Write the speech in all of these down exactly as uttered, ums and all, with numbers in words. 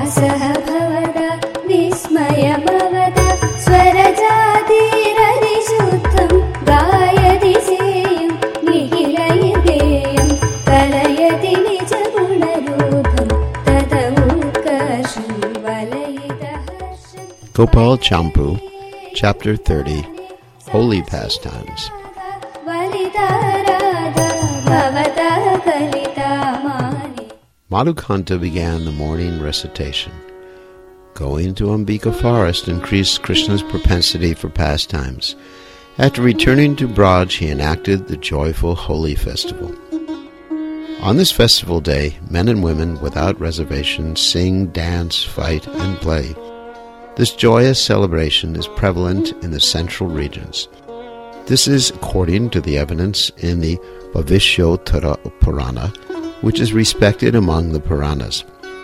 भासः भवदा विस्मयभवदा स्वरजातिररिशुद्धं गायति सेयं निखिलयदेयं कलयति निजगुणरूपं तदमुत्कर्षं वलयितहर्षं. Gopal Champu, Chapter thirty, Holy Pastimes. Madhukanta began the morning recitation. Going to Ambika forest increased Krishna's propensity for pastimes. After returning to Braj, he enacted the joyful Holi festival. On this festival day, men and women without reservation sing, dance, fight, and play. This joyous celebration is prevalent in the central regions. This is according to the evidence in the Bhavishyotara Purana, which is respected among the Puranas.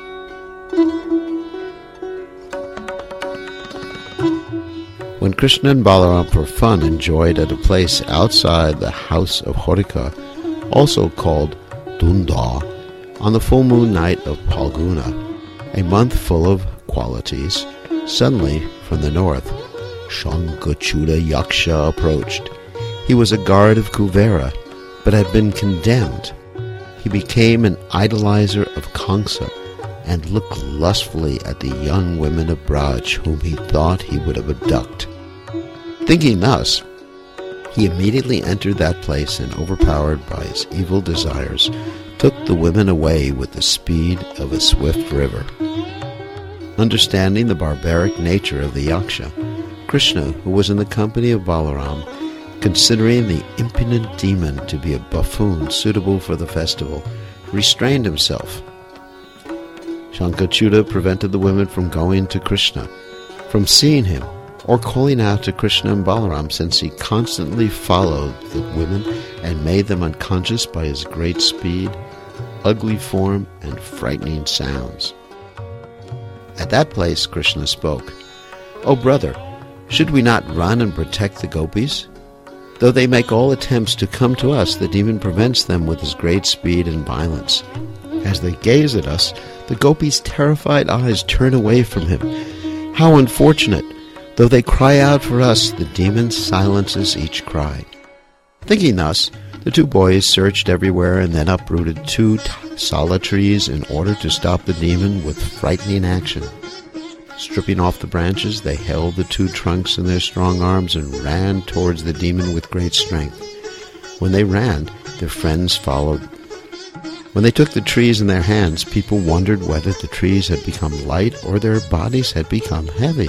When Krishna and Balaram for fun enjoyed at a place outside the house of Horika, also called Dunda, on the full moon night of Phalguna, a month full of qualities, suddenly from the north, Shankachuta Yaksha approached. He was a guard of Kuvera, but had been condemned. He became an idolizer of Kamsa and looked lustfully at the young women of Braj whom he thought he would have abducted. Thinking thus, he immediately entered that place and, overpowered by his evil desires, took the women away with the speed of a swift river. Understanding the barbaric nature of the Yaksha, Krishna, who was in the company of Balaram, considering the impudent demon to be a buffoon suitable for the festival, restrained himself. Shankachuta prevented the women from going to Krishna, from seeing him, or calling out to Krishna and Balaram, since he constantly followed the women and made them unconscious by his great speed, ugly form, and frightening sounds. At that place Krishna spoke, "O brother, should we not run and protect the gopis? Though they make all attempts to come to us, the demon prevents them with his great speed and violence. As they gaze at us, the gopis' terrified eyes turn away from him. How unfortunate! Though they cry out for us, the demon silences each cry." Thinking thus, the two boys searched everywhere and then uprooted two t- sala trees in order to stop the demon with frightening action. Stripping off the branches, they held the two trunks in their strong arms and ran towards the demon with great strength. When they ran, their friends followed. When they took the trees in their hands, people wondered whether the trees had become light or their bodies had become heavy.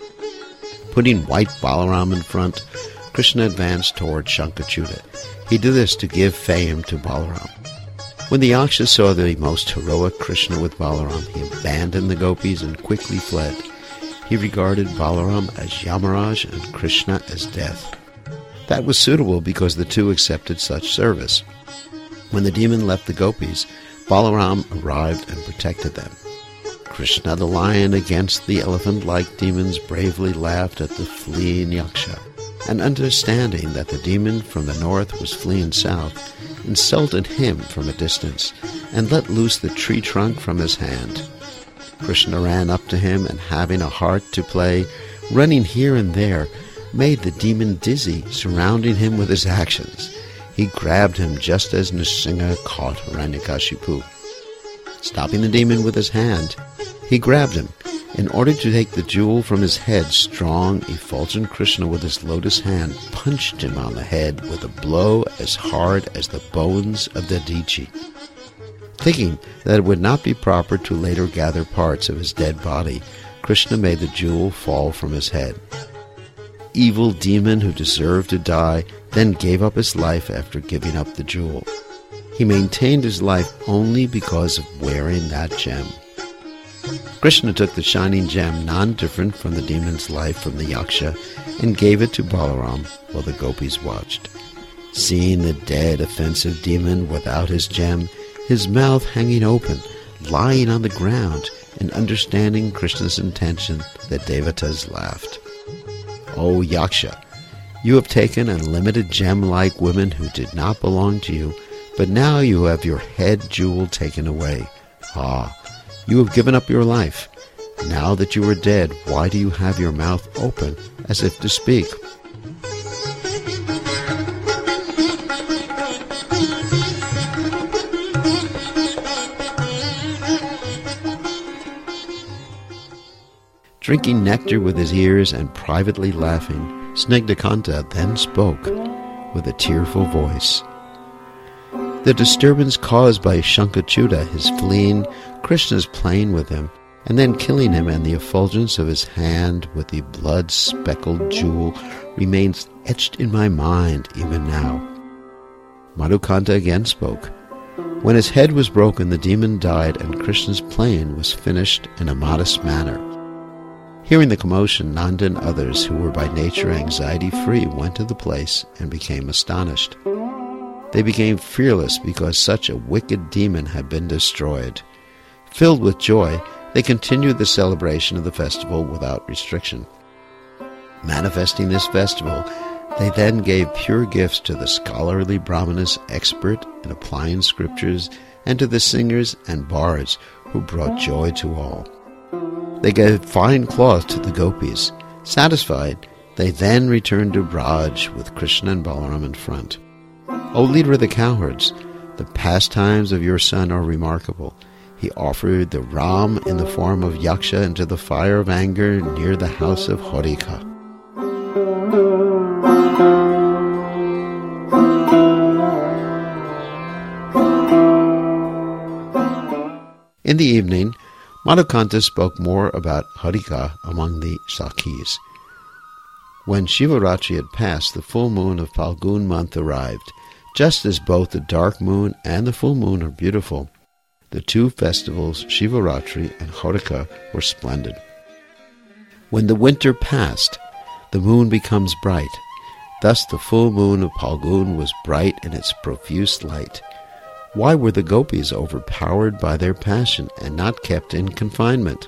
Putting white Balaram in front, Krishna advanced toward Shankachuta. He did this to give fame to Balaram. When the Yakshas saw the most heroic Krishna with Balaram, he abandoned the gopis and quickly fled. He regarded Balaram as Yamaraj and Krishna as death. That was suitable because the two accepted such service. When the demon left the gopis, Balaram arrived and protected them. Krishna the lion against the elephant-like demons bravely laughed at the fleeing Yaksha, and understanding that the demon from the north was fleeing south, insulted him from a distance, and let loose the tree trunk from his hand. Krishna ran up to him, and having a heart to play, running here and there, made the demon dizzy, surrounding him with his actions. He grabbed him just as Nrsimha caught Hiranyakashipu. Stopping the demon with his hand, he grabbed him. In order to take the jewel from his head, strong, effulgent Krishna with his lotus hand punched him on the head with a blow as hard as the bones of Dadichi. Thinking that it would not be proper to later gather parts of his dead body, Krishna made the jewel fall from his head. Evil demon who deserved to die then gave up his life after giving up the jewel. He maintained his life only because of wearing that gem. Krishna took the shining gem, non-different from the demon's life from the Yaksha, and gave it to Balaram while the gopis watched. Seeing the dead, offensive demon without his gem, his mouth hanging open, lying on the ground, and understanding Krishna's intention, the Devatas laughed. "O Yaksha, you have taken unlimited gem-like women who did not belong to you, but now you have your head jewel taken away. Ah, you have given up your life. Now that you are dead, why do you have your mouth open as if to speak? Drinking nectar with his ears and privately laughing, Snegdakanta then spoke with a tearful voice. The disturbance caused by Shankachuta, his fleeing, Krishna's playing with him, and then killing him, and the effulgence of his hand with the blood-speckled jewel remains etched in my mind even now. Madhukanta again spoke. When his head was broken, the demon died, and Krishna's playing was finished in a modest manner. Hearing the commotion, Nanda and others who were by nature anxiety-free went to the place and became astonished. They became fearless because such a wicked demon had been destroyed. Filled with joy, they continued the celebration of the festival without restriction. Manifesting this festival, they then gave pure gifts to the scholarly brahmanas expert in applying scriptures and to the singers and bards who brought joy to all. They gave fine cloth to the gopis. Satisfied, they then returned to Braj with Krishna and Balaram in front. O leader of the cowherds, the pastimes of your son are remarkable. He offered the Ram in the form of Yaksha into the fire of anger near the house of Horika. In the evening, Madhukanta spoke more about Harika among the Sakhis. When Shivaratri had passed, the full moon of Falgun month arrived. Just as both the dark moon and the full moon are beautiful, the two festivals, Shivaratri and Harika, were splendid. When the winter passed, the moon becomes bright. Thus the full moon of Falgun was bright in its profuse light. Why were the gopis overpowered by their passion and not kept in confinement?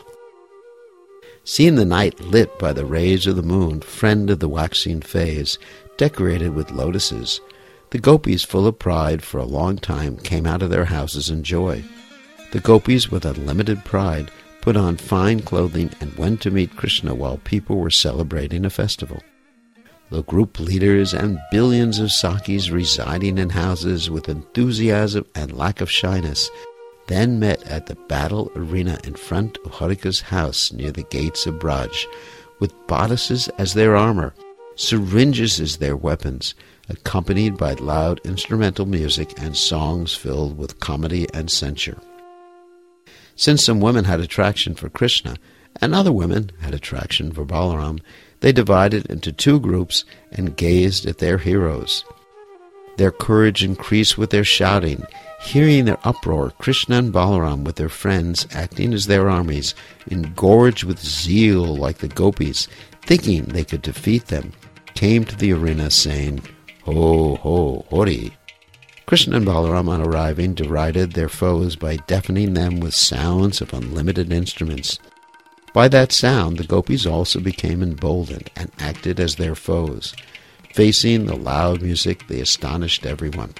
Seeing the night lit by the rays of the moon, friend of the waxing phase, decorated with lotuses, the gopis, full of pride, for a long time came out of their houses in joy. The gopis, with unlimited pride, put on fine clothing and went to meet Krishna while people were celebrating a festival. The group leaders and billions of Sakhis residing in houses with enthusiasm and lack of shyness then met at the battle arena in front of Harika's house near the gates of Braj, with bodices as their armor, syringes as their weapons, accompanied by loud instrumental music and songs filled with comedy and censure. Since some women had attraction for Krishna, and other women had attraction for Balaram, they divided into two groups and gazed at their heroes. Their courage increased with their shouting. Hearing their uproar, Krishna and Balaram, with their friends acting as their armies, engorged with zeal like the gopis, thinking they could defeat them, came to the arena saying, "Ho, ho, hori." Krishna and Balaram, on arriving, derided their foes by deafening them with sounds of unlimited instruments. By that sound, the gopis also became emboldened and acted as their foes. Facing the loud music, they astonished everyone.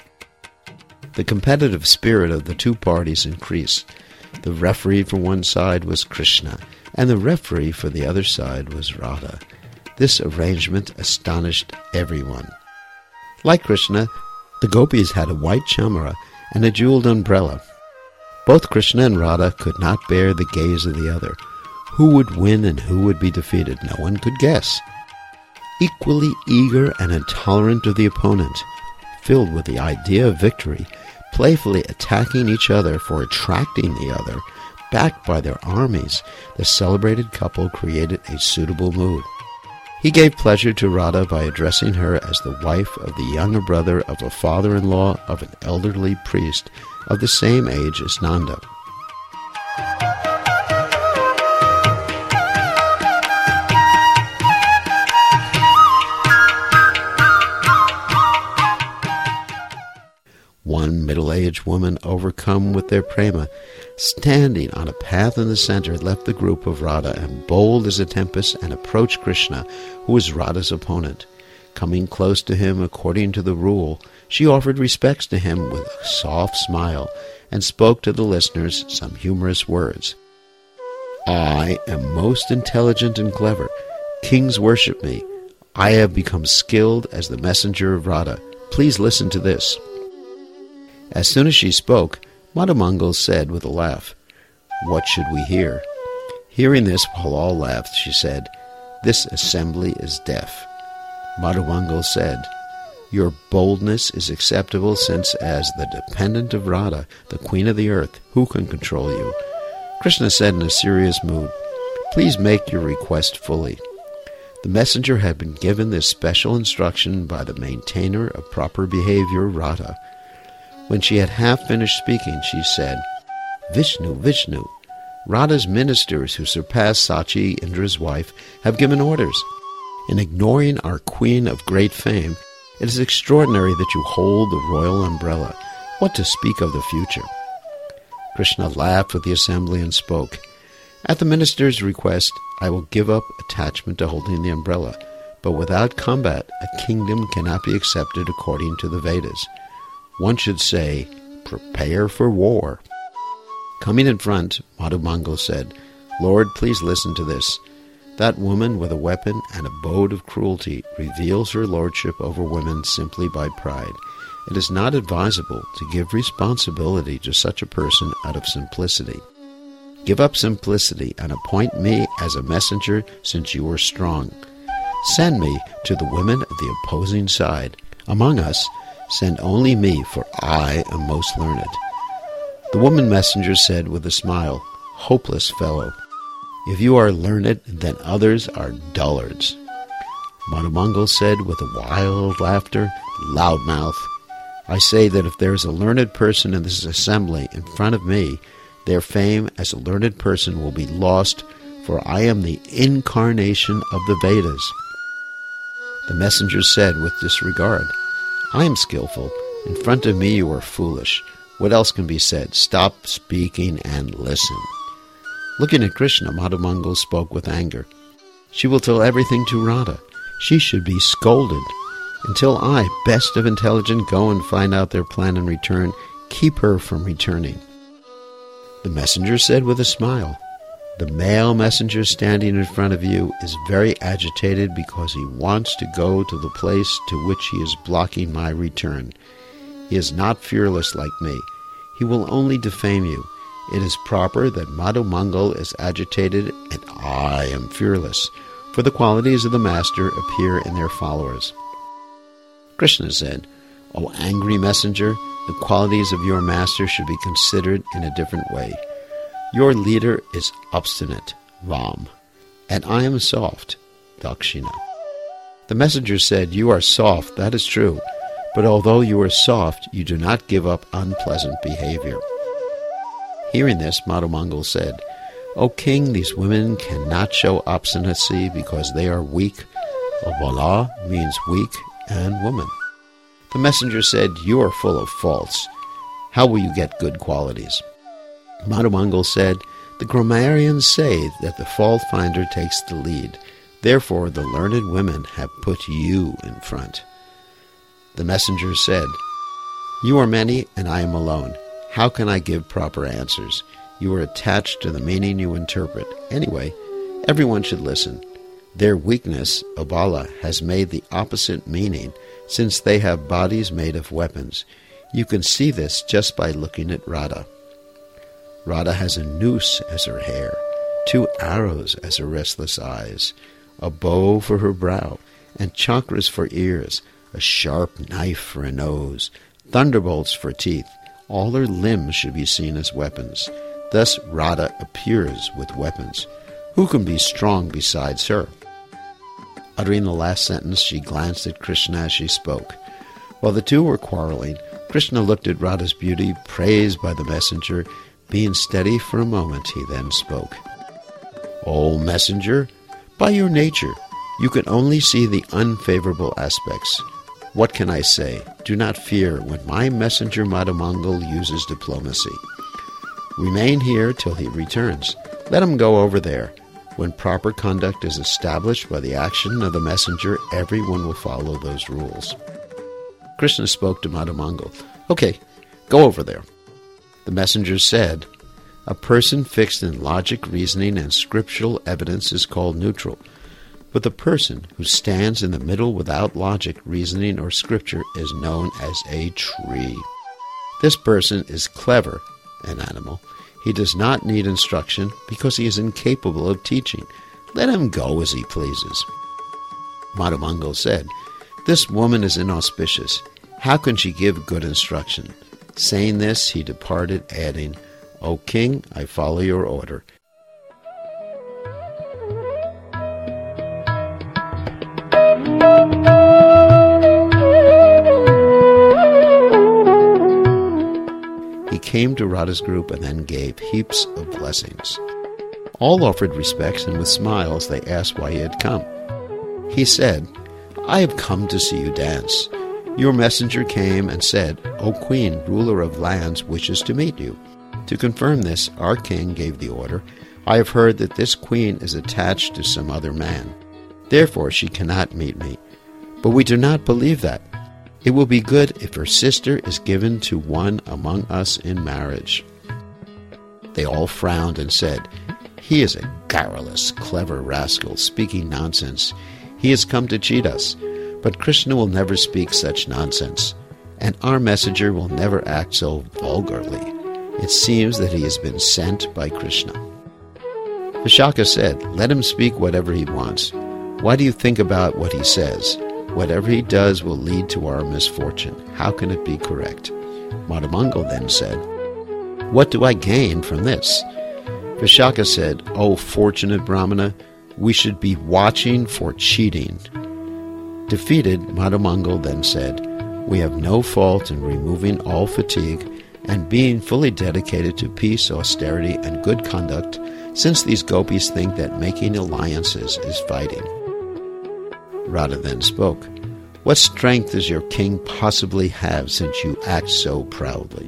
The competitive spirit of the two parties increased. The referee for one side was Krishna, and the referee for the other side was Radha. This arrangement astonished everyone. Like Krishna, the gopis had a white chamara and a jeweled umbrella. Both Krishna and Radha could not bear the gaze of the other. Who would win and who would be defeated, no one could guess. Equally eager and intolerant of the opponent, filled with the idea of victory, playfully attacking each other for attracting the other, backed by their armies, the celebrated couple created a suitable mood. He gave pleasure to Radha by addressing her as the wife of the younger brother of a father-in-law of an elderly priest of the same age as Nanda. One middle-aged woman, overcome with their prema, standing on a path in the center, left the group of Radha and bold as a tempest and approached Krishna, who was Radha's opponent. Coming close to him according to the rule, she offered respects to him with a soft smile and spoke to the listeners some humorous words. I am most intelligent and clever. Kings worship me. I have become skilled as the messenger of Radha. Please listen to this." As soon as she spoke, Madhumangal said with a laugh, "What should we hear?" Hearing this, while all laughed, she said, "This assembly is deaf." Madhumangal said, "Your boldness is acceptable, since as the dependent of Radha, the queen of the earth, who can control you?" Krishna said in a serious mood, "Please make your request fully." The messenger had been given this special instruction by the maintainer of proper behavior, Radha. When she had half finished speaking, she said, "Vishnu, Vishnu, Radha's ministers who surpass Sachi, Indra's wife, have given orders. In ignoring our queen of great fame, it is extraordinary that you hold the royal umbrella. What to speak of the future?" Krishna laughed with the assembly and spoke, "At the minister's request, I will give up attachment to holding the umbrella, but without combat, a kingdom cannot be accepted according to the Vedas. One should say, prepare for war." Coming in front, Madhumangal said, "Lord, please listen to this. That woman with a weapon and abode of cruelty reveals her lordship over women simply by pride. It is not advisable to give responsibility to such a person out of simplicity. Give up simplicity and appoint me as a messenger, since you are strong. Send me to the women of the opposing side. Among us, send only me, for I am most learned." The woman messenger said with a smile, "Hopeless fellow! If you are learned, then others are dullards." Madhumangal said with a wild laughter, "Loudmouth! I say that if there is a learned person in this assembly in front of me, their fame as a learned person will be lost, for I am the incarnation of the Vedas." The messenger said with disregard, "I am skillful. In front of me you are foolish. What else can be said? Stop speaking and listen." Looking at Krishna, Madhumangal spoke with anger. "She will tell everything to Radha. She should be scolded. Until I, best of intelligent, go and find out their plan and return, keep her from returning." The messenger said with a smile, "The male messenger standing in front of you is very agitated because he wants to go to the place to which he is blocking my return. He is not fearless like me. He will only defame you. It is proper that Madhumangal is agitated and I am fearless, for the qualities of the master appear in their followers." Krishna said, "O angry messenger, the qualities of your master should be considered in a different way. Your leader is obstinate, Vam, and I am soft, Dakshina." The messenger said, "You are soft, that is true, but although you are soft, you do not give up unpleasant behavior." Hearing this, Madhumangal said, "O king, these women cannot show obstinacy because they are weak. Abala means weak and woman." The messenger said, "You are full of faults. How will you get good qualities?" Madhumangal said, "The grammarians say that the fault finder takes the lead. Therefore the learned women have put you in front." The messenger said, "You are many and I am alone. How can I give proper answers? You are attached to the meaning you interpret. Anyway, everyone should listen. Their weakness, Abala, has made the opposite meaning, since they have bodies made of weapons. You can see this just by looking at Radha. Radha has a noose as her hair, two arrows as her restless eyes, a bow for her brow, and chakras for ears, a sharp knife for a nose, thunderbolts for teeth. All her limbs should be seen as weapons. Thus Radha appears with weapons. Who can be strong besides her?" Uttering the last sentence, she glanced at Krishna as she spoke. While the two were quarreling, Krishna looked at Radha's beauty, praised by the messenger. Being steady for a moment, he then spoke. "O messenger, by your nature, you can only see the unfavorable aspects. What can I say? Do not fear when my messenger Madhumangal uses diplomacy. Remain here till he returns. Let him go over there. When proper conduct is established by the action of the messenger, everyone will follow those rules." Krishna spoke to Madhumangal. "Okay, go over there." The messenger said, A person fixed in logic, reasoning, and scriptural evidence is called neutral. But the person who stands in the middle without logic, reasoning, or scripture is known as a tree. This person is clever, an animal. He does not need instruction because he is incapable of teaching. Let him go as he pleases. Madhumangal said, "This woman is inauspicious. How can she give good instruction?" Saying this, he departed, adding, "O king, I follow your order." He came to Radha's group and then gave heaps of blessings. All offered respects, and with smiles they asked why he had come. He said, "I have come to see you dance. Your messenger came and said, 'O queen, ruler of lands, wishes to meet you.' To confirm this, our king gave the order. I have heard that this queen is attached to some other man. Therefore she cannot meet me. But we do not believe that. It will be good if her sister is given to one among us in marriage." They all frowned and said, "He is a garrulous, clever rascal, speaking nonsense. He has come to cheat us. But Krishna will never speak such nonsense, and our messenger will never act so vulgarly. It seems that he has been sent by Krishna." Vishaka said, "Let him speak whatever he wants. Why do you think about what he says? Whatever he does will lead to our misfortune. How can it be correct?" Madhumangal then said, "What do I gain from this?" Vishaka said, "O fortunate Brahmana, we should be watching for cheating." Defeated, Madhumangal then said, "We have no fault in removing all fatigue and being fully dedicated to peace, austerity, and good conduct, since these gopis think that making alliances is fighting." Radha then spoke, "What strength does your king possibly have since you act so proudly?"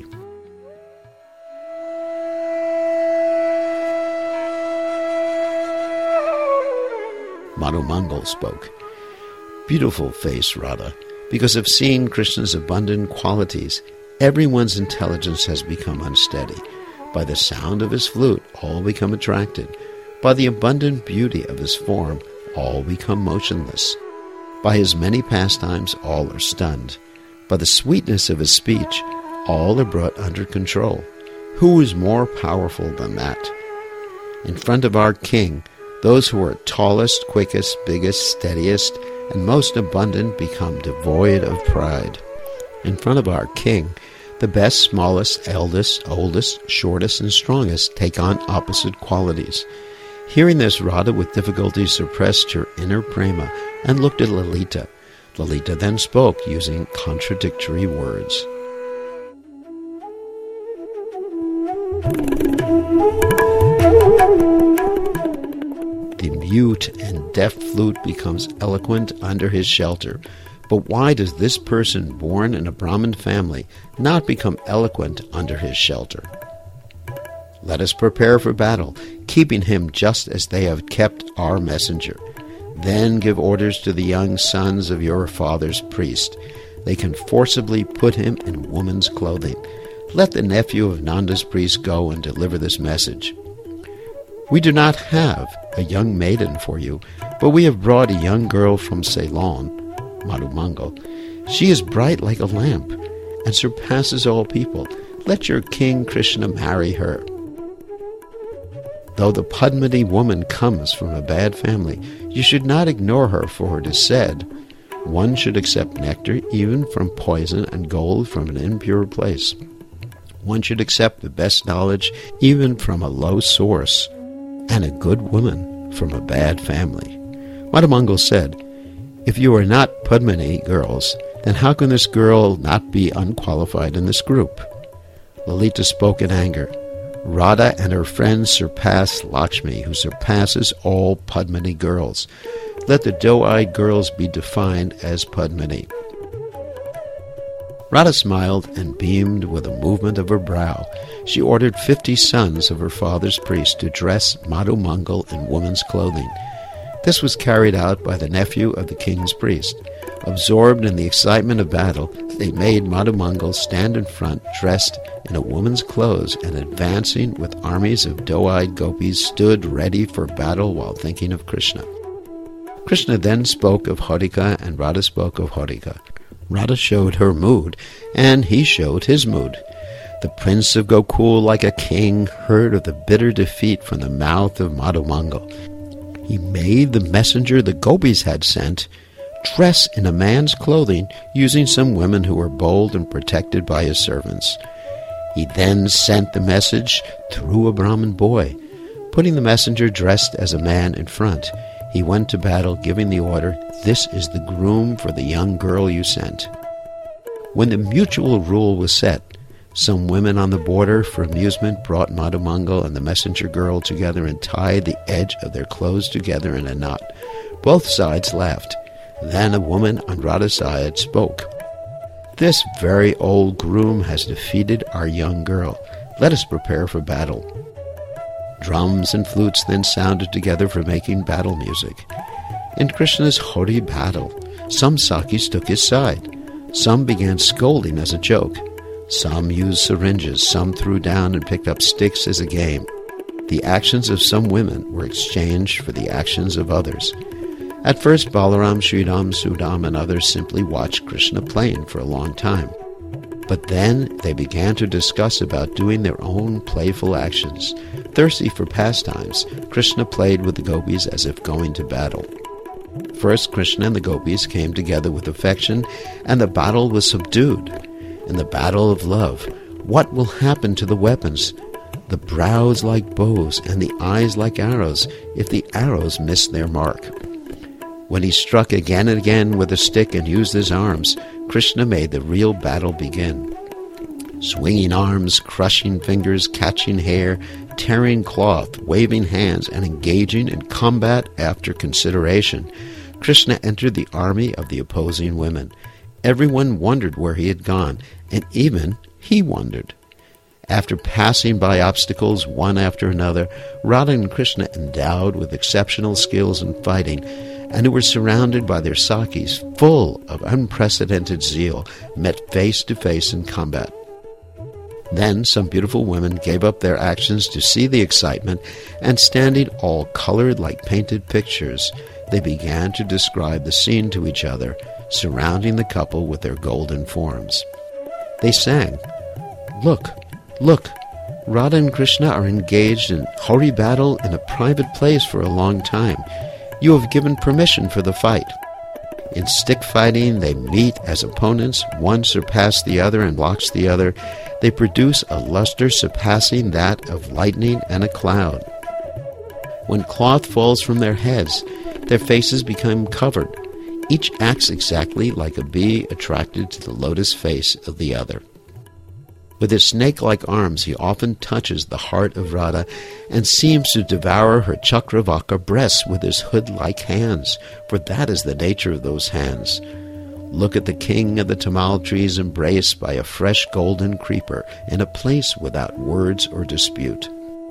Madhumangal spoke, "Beautiful face, Radha, because of seeing Krishna's abundant qualities, everyone's intelligence has become unsteady. By the sound of his flute, all become attracted. By the abundant beauty of his form, all become motionless. By his many pastimes, all are stunned. By the sweetness of his speech, all are brought under control. Who is more powerful than that? In front of our king, those who are tallest, quickest, biggest, steadiest, and most abundant become devoid of pride. In front of our king, the best, smallest, eldest, oldest, shortest, and strongest take on opposite qualities." Hearing this, Radha with difficulty suppressed her inner prema and looked at Lalita. Lalita then spoke, using contradictory words. The mute and deaf flute becomes eloquent under his shelter. But why does this person born in a Brahmin family not become eloquent under his shelter? Let us prepare for battle, keeping him just as they have kept our messenger. Then give orders to the young sons of your father's priest. They can forcibly put him in woman's clothing. Let the nephew of Nanda's priest go and deliver this message. We do not have a young maiden for you, but we have brought a young girl from Ceylon, Madhumangal. She is bright like a lamp and surpasses all people. Let your king Krishna marry her. Though the Padmini woman comes from a bad family, you should not ignore her, for it is said, one should accept nectar even from poison and gold from an impure place. One should accept the best knowledge even from a low source, and a good woman from a bad family. Madhumangal said, "If you are not Padmini girls, then how can this girl not be unqualified in this group?" Lalita spoke in anger. Radha and her friends surpass Lakshmi, who surpasses all Padmini girls. Let the doe-eyed girls be defined as Padmini. Radha smiled and beamed with a movement of her brow. She ordered fifty sons of her father's priest to dress Madhumangal in woman's clothing. This was carried out by the nephew of the king's priest. Absorbed in the excitement of battle, they made Madhumangal stand in front, dressed in a woman's clothes, and advancing with armies of doe-eyed gopis, stood ready for battle while thinking of Krishna. Krishna then spoke of Harika, and Radha spoke of Harika. Radha showed her mood, and he showed his mood. The prince of Gokul, like a king, heard of the bitter defeat from the mouth of Madhumangal. He made the messenger the gopis had sent dress in a man's clothing, using some women who were bold and protected by his servants. He then sent the message through a Brahmin boy. Putting the messenger dressed as a man in front, he went to battle, giving the order, "This is the groom for the young girl you sent." When the mutual rule was set, some women on the border for amusement brought Madhumangal and the messenger girl together and tied the edge of their clothes together in a knot. Both sides laughed. Then a woman on Radha's side spoke. "This very old groom has defeated our young girl. Let us prepare for battle." Drums and flutes then sounded together for making battle music. In Krishna's Hari battle, some Sakis took his side. Some began scolding as a joke. Some used syringes, some threw down and picked up sticks as a game. The actions of some women were exchanged for the actions of others. At first, Balaram, Sridham, Sudam, and others simply watched Krishna playing for a long time. But then they began to discuss about doing their own playful actions. Thirsty for pastimes, Krishna played with the gopis as if going to battle. First, Krishna and the gopis came together with affection, and the battle was subdued. In the battle of love, what will happen to the weapons? The brows like bows and the eyes like arrows, if the arrows miss their mark. When he struck again and again with a stick and used his arms, Krishna made the real battle begin. Swinging arms, crushing fingers, catching hair, tearing cloth, waving hands, and engaging in combat after consideration, Krishna entered the army of the opposing women. Everyone wondered where he had gone, and even he wondered. After passing by obstacles one after another, Radha and Krishna, endowed with exceptional skills in fighting, and who were surrounded by their Sakis, full of unprecedented zeal, met face to face in combat. Then some beautiful women gave up their actions to see the excitement, and standing all colored like painted pictures, they began to describe the scene to each other, surrounding the couple with their golden forms. They sang, "Look, look, Radha and Krishna are engaged in Hari battle in a private place for a long time. You have given permission for the fight." In stick fighting, they meet as opponents. One surpasses the other and blocks the other. They produce a luster surpassing that of lightning and a cloud. When cloth falls from their heads, their faces become covered. Each acts exactly like a bee attracted to the lotus face of the other. With his snake-like arms, he often touches the heart of Radha and seems to devour her Chakravaka breasts with his hood-like hands, for that is the nature of those hands. Look at the king of the tamal trees embraced by a fresh golden creeper in a place without words or dispute.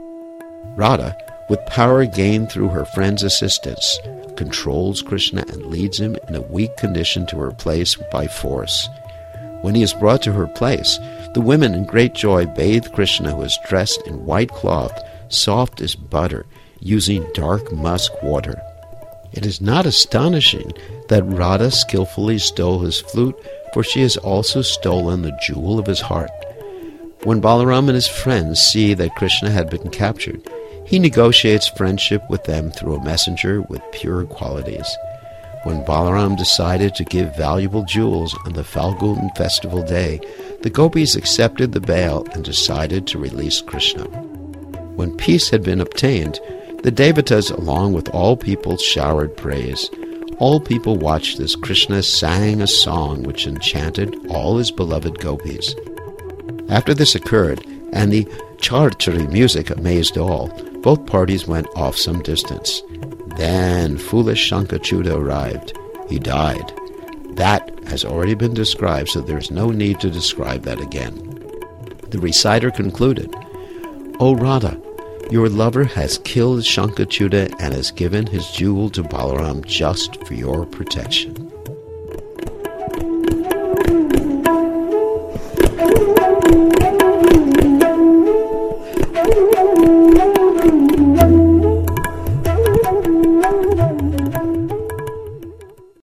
Radha, with power gained through her friend's assistance, controls Krishna and leads him in a weak condition to her place by force. When he is brought to her place, the women in great joy bathe Krishna, who is dressed in white cloth, soft as butter, using dark musk water. It is not astonishing that Radha skillfully stole his flute, for she has also stolen the jewel of his heart. When Balaram and his friends see that Krishna had been captured, he negotiates friendship with them through a messenger with pure qualities. When Balaram decided to give valuable jewels on the Falgun festival day, the gopis accepted the bail and decided to release Krishna. When peace had been obtained, the Devatas, along with all people, showered praise. All people watched as Krishna sang a song which enchanted all his beloved gopis. After this occurred, and the charchari music amazed all, both parties went off some distance. Then foolish Shankachuta arrived. He died. That has already been described, so there is no need to describe that again. The reciter concluded, "O Radha, your lover has killed Shankachuta and has given his jewel to Balaram just for your protection."